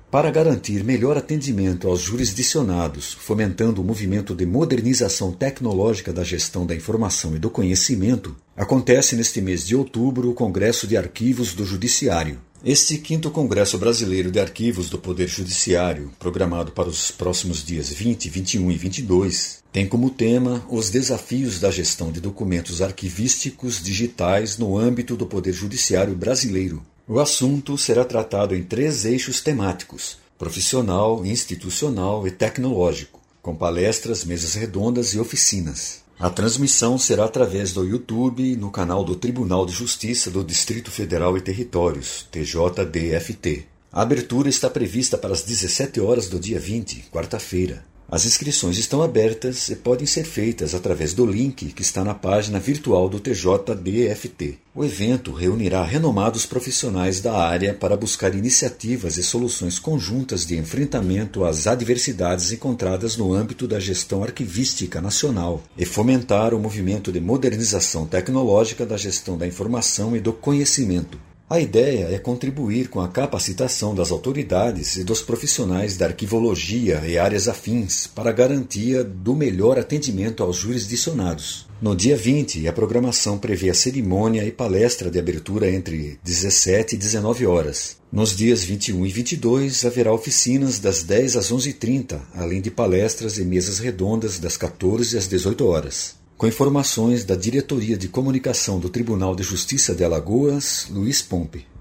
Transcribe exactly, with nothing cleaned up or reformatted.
Para garantir melhor atendimento aos jurisdicionados, fomentando o movimento de modernização tecnológica da gestão da informação e do conhecimento, acontece neste mês de outubro o Congresso de Arquivos do Judiciário. Este quinto Congresso Brasileiro de Arquivos do Poder Judiciário, programado para os próximos dias vinte, vinte e um e vinte e dois, tem como tema os desafios da gestão de documentos arquivísticos digitais no âmbito do Poder Judiciário brasileiro. O assunto será tratado em três eixos temáticos: profissional, institucional e tecnológico, com palestras, mesas redondas e oficinas. A transmissão será através do YouTube no canal do Tribunal de Justiça do Distrito Federal e Territórios, T J D F T. A abertura está prevista para as dezessete horas do dia vinte, quarta-feira. As inscrições estão abertas e podem ser feitas através do link que está na página virtual do T J D F T. O evento reunirá renomados profissionais da área para buscar iniciativas e soluções conjuntas de enfrentamento às adversidades encontradas no âmbito da gestão arquivística nacional e fomentar o movimento de modernização tecnológica da gestão da informação e do conhecimento. A ideia é contribuir com a capacitação das autoridades e dos profissionais da arquivologia e áreas afins para a garantia do melhor atendimento aos jurisdicionados. No dia vinte, a programação prevê a cerimônia e palestra de abertura entre dezessete e dezenove horas. Nos dias vinte e um e vinte e dois, haverá oficinas das dez às onze e trinta, além de palestras e mesas redondas das quatorze às dezoito horas. Com informações da Diretoria de Comunicação do Tribunal de Justiça de Alagoas, Luiz Pompe.